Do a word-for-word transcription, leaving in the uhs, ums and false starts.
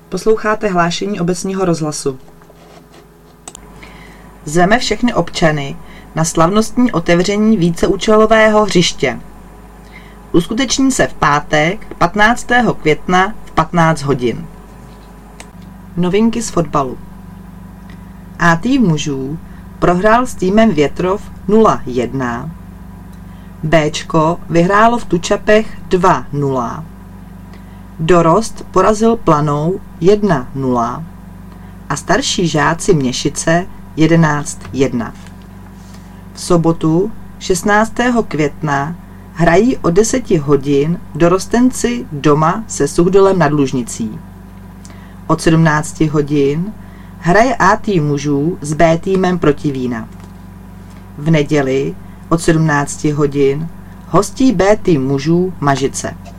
Posloucháte hlášení obecního rozhlasu. Zveme všechny občany na slavnostní otevření víceúčelového hřiště. Uskuteční se v pátek patnáctého května v patnáct hodin. Novinky z fotbalu. A tým mužů prohrál s týmem Větrov nula jedna. Béčko vyhrálo v Tučapech dva nula. Dorost porazil Planou jedna nula a starší žáci Měšice jedenáct jedna. V sobotu šestnáctého května hrají od deseti hodin dorostenci doma se Suchdolem nad Lužnicí. Od sedmnácti hodin hraje A tým mužů s B týmem Protivína. V neděli od sedmnácti hodin hostí B tým mužů Mažice.